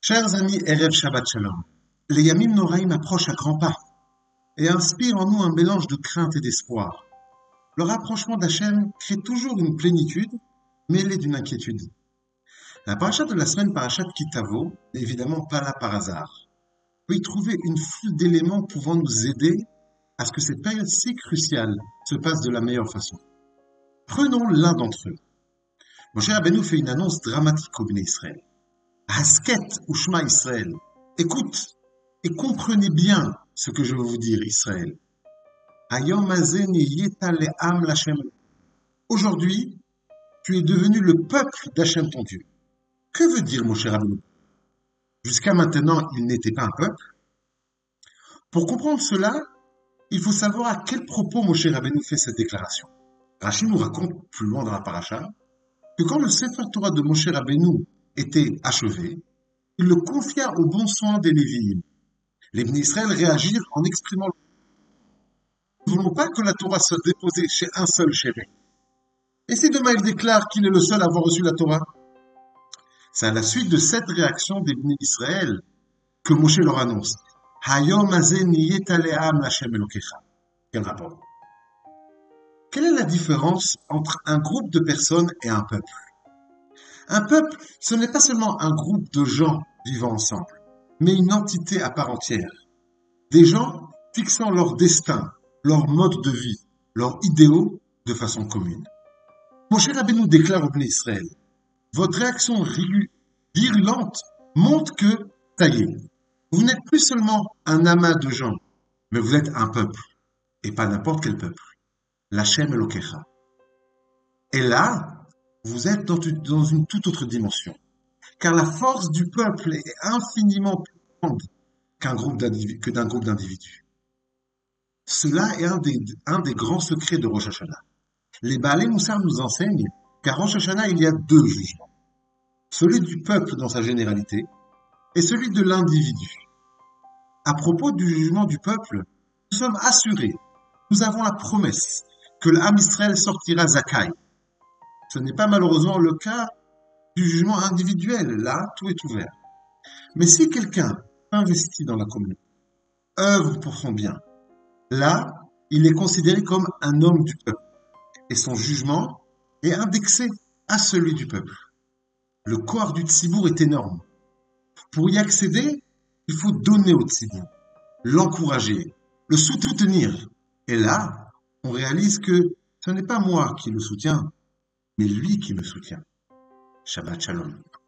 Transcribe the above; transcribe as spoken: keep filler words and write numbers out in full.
Chers amis, Erev Shabbat Shalom, les Yamim Noraïm approchent à grands pas et inspirent en nous un mélange de crainte et d'espoir. Le rapprochement d'Hachem crée toujours une plénitude mêlée d'une inquiétude. La paracha de la semaine, parachat Kitavo, n'est évidemment pas là par hasard. On peut y trouver une foule d'éléments pouvant nous aider à ce que cette période si cruciale se passe de la meilleure façon. Prenons l'un d'entre eux. Moshe Rabbeinu fait une annonce dramatique au Bnei Israël. Hasket ou Shema Israël. Écoute et comprenez bien ce que je veux vous dire, Israël. Hayom hazeh nihiyeta le'am l'Hashem. Aujourd'hui, tu es devenu le peuple d'Hachem ton Dieu. Que veut dire Moshe Rabbeinu? Jusqu'à maintenant, il n'était pas un peuple. Pour comprendre cela, il faut savoir à quel propos Moshe Rabbeinu fait cette déclaration. Rashi nous raconte plus loin dans la paracha que quand le Sefer Torah de Moshe Rabbeinu était achevé, il le confia au bon soin des Lévi'im. Les Bnei Israël réagirent en exprimant Nous ne voulons pas que la Torah soit déposée chez un seul chéri. Et si demain il déclare qu'il est le seul à avoir reçu la Torah, c'est à la suite de cette réaction des Bnei Israël que Moshe leur annonce Hayom hazeh nihiyeta le'am l'Hashem Elokecha. Quel rapport? Quelle est la différence entre un groupe de personnes et un peuple? Un peuple, ce n'est pas seulement un groupe de gens vivant ensemble, mais une entité à part entière. Des gens fixant leur destin, leur mode de vie, leurs idéaux de façon commune. Moshe Rabbeinu déclare au Bnei Israël, votre réaction virulente montre que, ça y est, vous n'êtes plus seulement un amas de gens, mais vous êtes un peuple, et pas n'importe quel peuple, l'Hashem Elokecha. Et là, vous êtes dans une, dans une toute autre dimension, car la force du peuple est infiniment plus grande qu'un groupe d'individus, que d'un groupe d'individus. Cela est un des, un des grands secrets de Rosh Hashanah. Les Baalei Moussar nous enseignent qu'à Rosh Hashanah, il y a deux jugements. Celui du peuple dans sa généralité et celui de l'individu. À propos du jugement du peuple, nous sommes assurés, nous avons la promesse que l'âme Israël sortira Zakai. Ce n'est pas malheureusement le cas du jugement individuel. Là, tout est ouvert. Mais si quelqu'un investit dans la communauté, œuvre pour son bien, là, il est considéré comme un homme du peuple. Et son jugement est indexé à celui du peuple. Le corps du Tzibour est énorme. Pour y accéder, il faut donner au Tzibour, l'encourager, le soutenir. Et là, on réalise que ce n'est pas moi qui le soutiens, mais lui qui me soutient. Shabbat Shalom.